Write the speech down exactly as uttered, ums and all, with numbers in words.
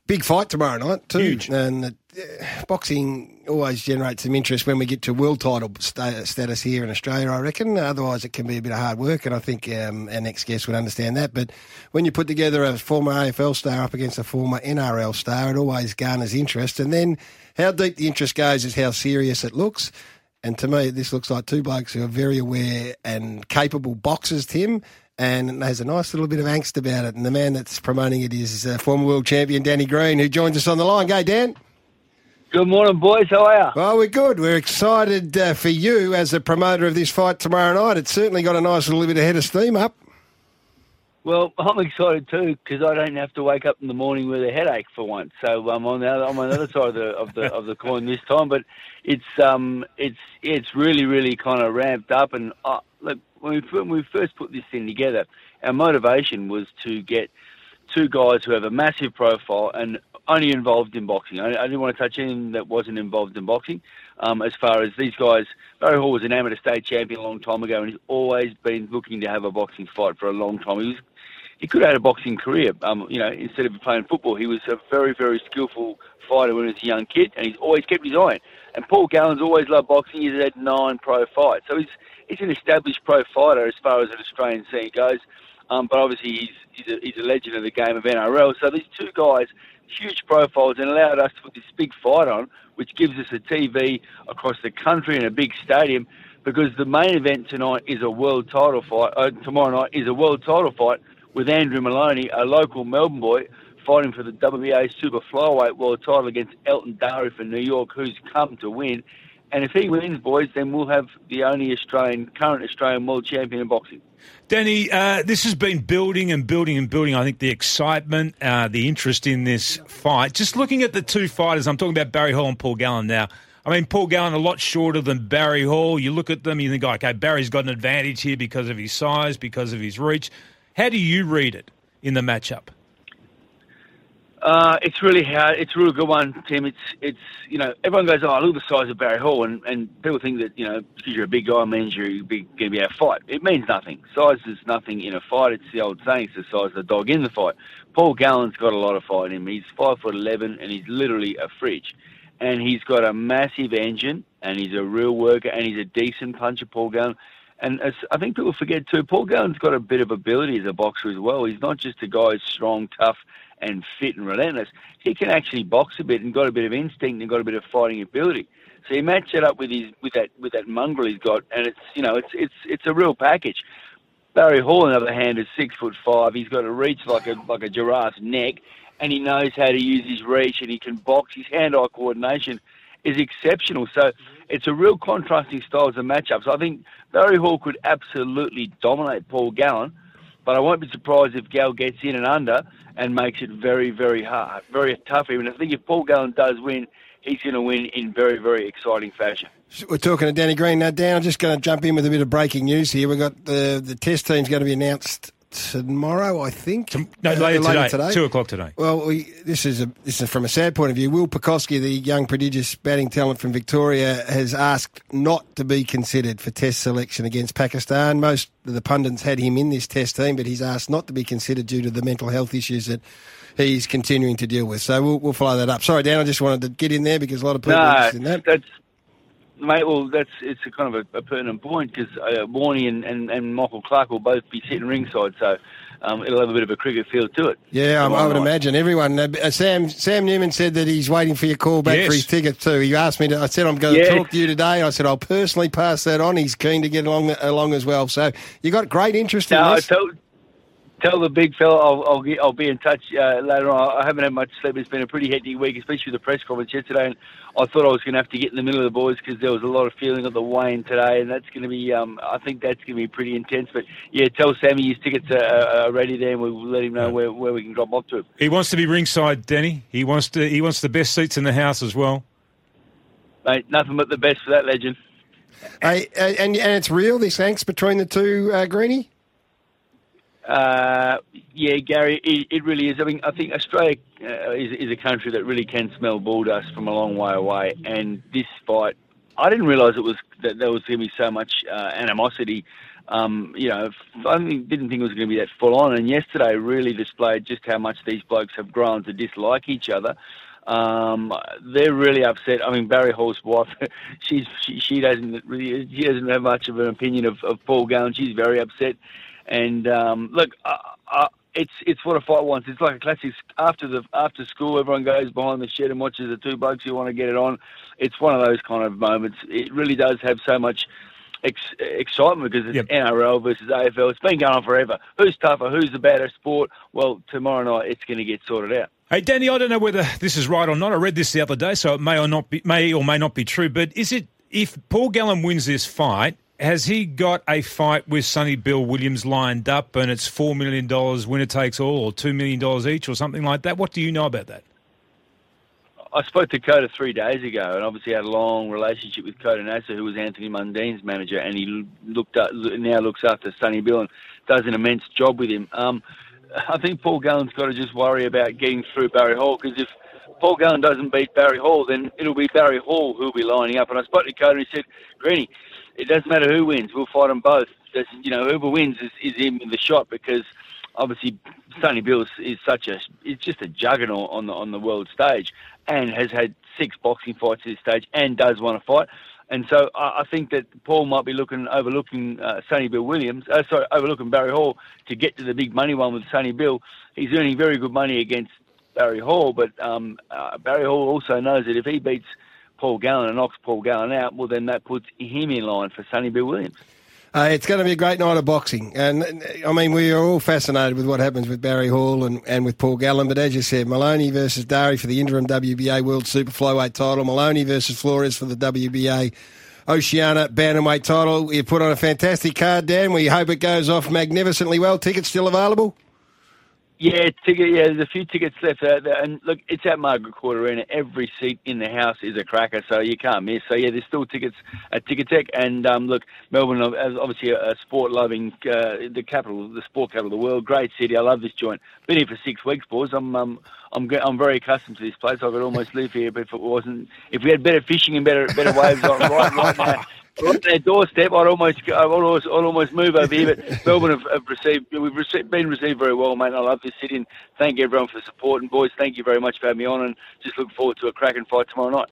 big fight tomorrow night too. Huge. And uh, boxing always generates some interest when we get to world title sta- status here in Australia, I reckon. Otherwise, it can be a bit of hard work, and I think um, our next guest would understand that. But when you put together a former A F L star up against a former N R L star, it always garners interest. And then how deep the interest goes is how serious it looks. And to me, this looks like two blokes who are very aware and capable boxers, Tim, and there's a nice little bit of angst about it. And the man that's promoting it is uh, former world champion Danny Green, who joins us on the line. Go, Dan. Good morning, boys. How are you? Well, we're good. We're excited uh, for you as the promoter of this fight tomorrow night. It's certainly got a nice little bit of head of steam up. Well, I'm excited too because I don't have to wake up in the morning with a headache for once. So I'm on the other, I'm on the other side of the of the of the coin this time. But it's um it's it's really really kind of ramped up. And uh, look, when we when we first put this thing together, our motivation was to get two guys who have a massive profile and only involved in boxing. I, I didn't want to touch anything that wasn't involved in boxing. Um, as far as these guys, Barry Hall was an amateur state champion a long time ago, and he's always been looking to have a boxing fight for a long time. He was, he could have had a boxing career. Um, you know, instead of playing football, he was a very, very skillful fighter when he was a young kid, and he's always kept his eye on. And Paul Gallen's always loved boxing. He's had nine pro fights, so he's he's an established pro fighter as far as an Australian scene goes. Um, but obviously, he's he's a, he's a legend of the game of N R L. So these two guys, huge profiles, and allowed us to put this big fight on, which gives us a T V across the country in a big stadium, because the main event tonight is a world title fight. Uh, tomorrow night is a world title fight with Andrew Maloney, a local Melbourne boy, fighting for the W B A Super Flyweight world title against Elton Dari from New York, who's come to win. And if he wins, boys, then we'll have the only Australian, current Australian world champion in boxing. Danny, uh, this has been building and building and building. I think the excitement, uh, the interest in this fight. Just looking at the two fighters, I'm talking about Barry Hall and Paul Gallen now. I mean, Paul Gallen a lot shorter than Barry Hall. You look at them, you think, okay, Barry's got an advantage here because of his size, because of his reach. How do you read it in the matchup? Uh, it's really hard. It's a real good one, Tim. It's, it's you know, everyone goes, oh, look at the size of Barry Hall, and, and people think that, you know, because you're a big guy means you're going to be able to fight. It means nothing. Size is nothing in a fight. It's the old saying, it's the size of the dog in the fight. Paul Gallen's got a lot of fight in him. He's five foot eleven, and he's literally a fridge. And he's got a massive engine, and he's a real worker, and he's a decent puncher, Paul Gallen. And as I think people forget too, Paul Gallen's got a bit of ability as a boxer as well. He's not just a guy who's strong, tough, and fit and relentless. He can actually box a bit and got a bit of instinct and got a bit of fighting ability. So you match it up with his with that with that mongrel he's got, and it's you know it's it's it's a real package. Barry Hall, on the other hand, is six foot five. He's got a reach like a like a giraffe's neck, and he knows how to use his reach, and he can box. His hand-eye coordination is exceptional. So it's a real contrasting styles of matchups. I think Barry Hall could absolutely dominate Paul Gallen, but I won't be surprised if Gal gets in and under and makes it very, very hard, very tough. Even I think if Paul Gallen does win, he's going to win in very, very exciting fashion. We're talking to Danny Green now. Dan, I'm just going to jump in with a bit of breaking news here. We've got the the test team's going to be announced tomorrow, I think. No, later, uh, later today, today, two o'clock today. Well, we, this is a this is from a sad point of view. Will Pekoski, the young prodigious batting talent from Victoria, has asked not to be considered for test selection against Pakistan. Most of the pundits had him in this test team, but he's asked not to be considered due to the mental health issues that he's continuing to deal with. So we'll, we'll follow that up. Sorry, Dan, I just wanted to get in there because a lot of people no, are interested in that. That's, mate, well, that's it's a kind of a, a pertinent point because uh, Warney and, and, and Michael Clark will both be sitting ringside, so um, it'll have a bit of a cricket feel to it. Yeah, I, I would night. imagine everyone. Uh, Sam Sam Newman said that he's waiting for your call back yes. for his ticket too. He asked me to. I said I'm going yes. to talk to you today. I said I'll personally pass that on. He's keen to get along along as well. So you got great interest in no, this. I told, Tell the big fella I'll I'll, get, I'll be in touch uh, later on. I haven't had much sleep. It's been a pretty hectic week, especially with the press conference yesterday. And I thought I was going to have to get in the middle of the boys because there was a lot of feeling of the Wayne today, and that's going to be. Um, I think that's going to be pretty intense. But yeah, tell Sammy his tickets are, are ready there, and we'll let him know where, where we can drop off to him. He wants to be ringside, Danny. He wants to. He wants the best seats in the house as well. Mate, nothing but the best for that legend. Hey, and and it's real, this angst between the two, uh, Greenie? Uh, yeah, Gary, it, it really is. I mean, I think Australia uh, is, is a country that really can smell bulldust from a long way away. And this fight, I didn't realise it was that there was going to be so much uh, animosity Um, you know, I didn't think it was going to be that full on. And yesterday really displayed just how much these blokes have grown to dislike each other. Um, they're really upset. I mean, Barry Hall's wife, she's she, she doesn't really she doesn't have much of an opinion of, of Paul Gallen. She's very upset. And um, look, uh, uh, it's it's what a fight wants. It's like a classic. After the after school, everyone goes behind the shed and watches the two blokes who want to get it on. It's one of those kind of moments. It really does have so much Ex- excitement because it's yep. N R L versus A F L. It's been going on forever. Who's tougher? Who's the better sport? Well, tomorrow night it's going to get sorted out. Hey, Danny, I don't know whether this is right or not. I read this the other day, so it may or not be, may or may not be true. But is it if Paul Gallen wins this fight? Has he got a fight with Sonny Bill Williams lined up, and it's four million dollars winner takes all, or two million dollars each, or something like that? What do you know about that? I spoke to Coda three days ago, and obviously had a long relationship with Coda Nasser, who was Anthony Mundine's manager, and he looked up, now looks after Sonny Bill and does an immense job with him. Um, I think Paul Gallen's got to just worry about getting through Barry Hall, because if Paul Gallen doesn't beat Barry Hall, then it'll be Barry Hall who'll be lining up. And I spoke to Coda and he said, Greeny, it doesn't matter who wins, we'll fight them both. That's, you know, whoever wins is, is in the shot, because obviously Sonny Bill is, is such a, it's just a juggernaut on the on the world stage, and has had six boxing fights at this stage, and does want to fight. And so I, I think that Paul might be looking overlooking uh, Sonny Bill Williams, uh, sorry, overlooking Barry Hall to get to the big money one with Sonny Bill. He's earning very good money against Barry Hall, but um, uh, Barry Hall also knows that if he beats Paul Gallen and knocks Paul Gallen out, well, then that puts him in line for Sonny Bill Williams. Uh, it's going to be a great night of boxing. And, I mean, we are all fascinated with what happens with Barry Hall and, and with Paul Gallen. But as you said, Maloney versus Dari for the interim W B A World Super Flyweight title. Maloney versus Flores for the W B A Oceania Bantamweight title. You put on a fantastic card, Dan. We hope it goes off magnificently well. Tickets still available? Yeah, ticket. Yeah, there's a few tickets left out there, and look, it's at Margaret Court Arena. Every seat in the house is a cracker, so you can't miss. So yeah, there's still tickets at Ticketek, and um, look, Melbourne is obviously a, a sport-loving, uh, the capital, the sport capital of the world. Great city. I love this joint. Been here for six weeks, boys. I'm um, I'm I'm very accustomed to this place. I could almost live here, but if it wasn't, if we had better fishing and better better waves right, right, right now. Right on their doorstep, I'd almost, I'd almost, I'd almost move over here. But Melbourne have, have received, we've received, been received very well, mate. And I love this city, and thank everyone for the support. And boys, thank you very much for having me on, and just look forward to a cracking fight tomorrow night.